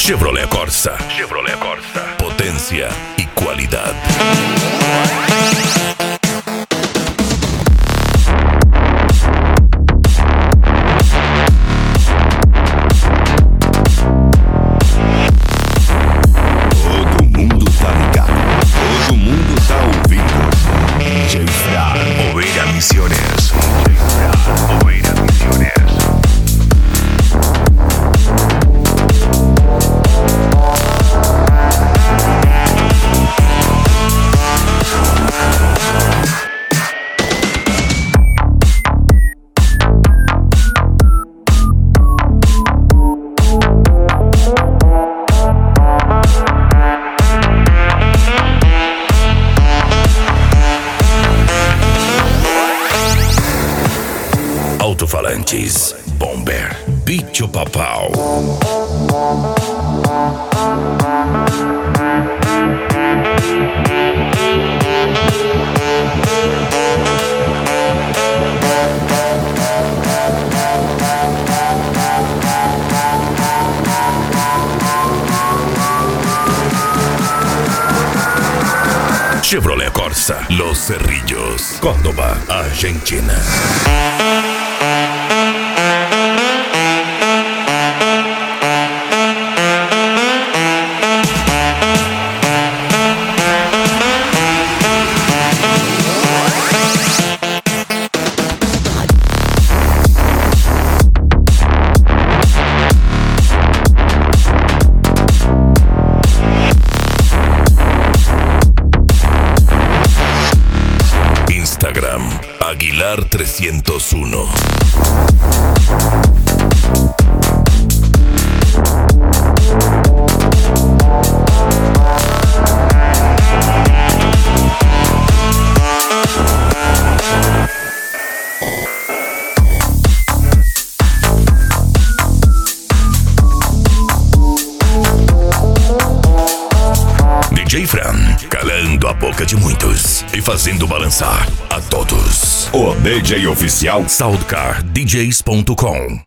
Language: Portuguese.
Chevrolet Corsa. Chevrolet Corsa. Potência e qualidade. Todo mundo tá ligado. Todo mundo tá ouvindo. DJ Fra, Oveira Misiones. Oveira Misiones. Alto-falantes Bomber Bicho Papau. Chevrolet Corsa, Los Cerrillos, Córdoba, Argentina. Instagram, Aguilar 301. DJ Fran, calando a boca de muitos e fazendo balançar a todos. O DJ oficial SoundCarDJs.com